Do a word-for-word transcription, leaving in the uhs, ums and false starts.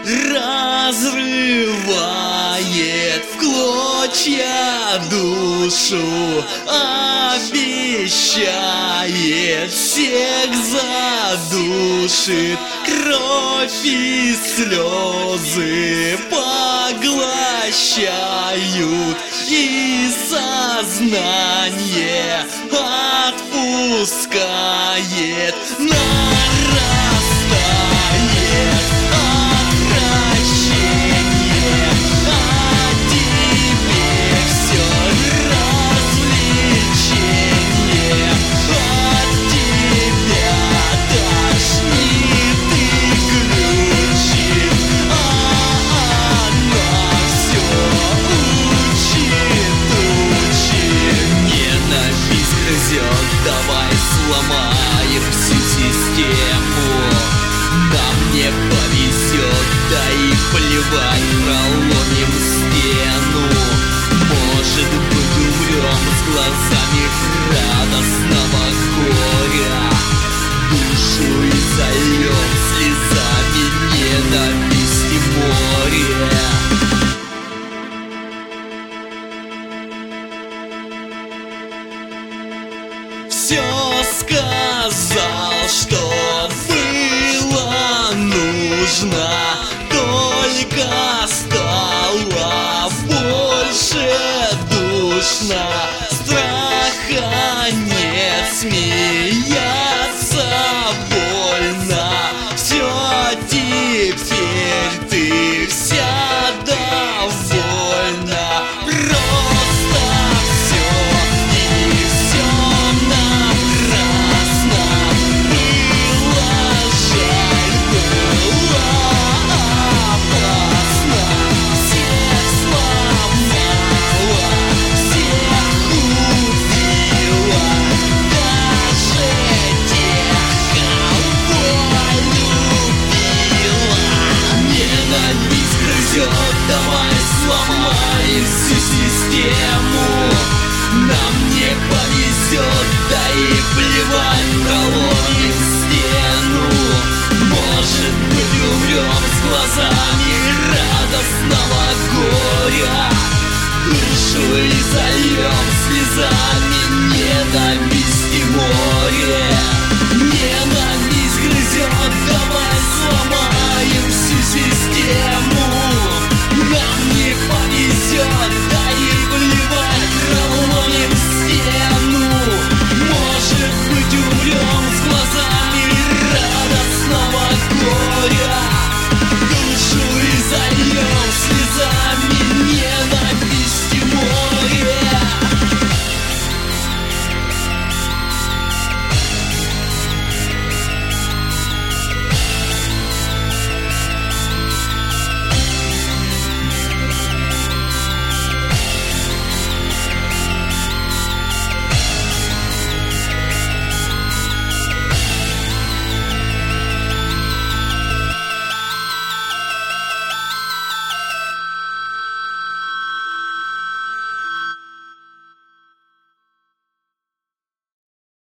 разрывает в клочья душу, обещает, всех задушит, кровь и слезы поглощают, и сознание отпускает, нарастает отвращение, а теперь все развлечение, от тебя тошнит и глючит, а она все учит, учит. Ненависть грызет, давай сломаем всю систему. Нам не повезет, да и плевать, проломим стену. Может быть, умрем с глазами радостного горя, душу изольем слезами ненависти море. Все сказал, что было нужно, только стало больше душно. Страха нет, смеяться больно. Все теперь ты вся довольна. Просто все и все напрасно. Было жаль, было опасно. Всех сломала, всех убила, даже тех, кого любила. Ненависть грызет, давай сломаем всю систему. Нам не повезет, да и плевать, проломим стену. Может быть, умрем с глазами радостного горя, душу изольем слезами ненависти.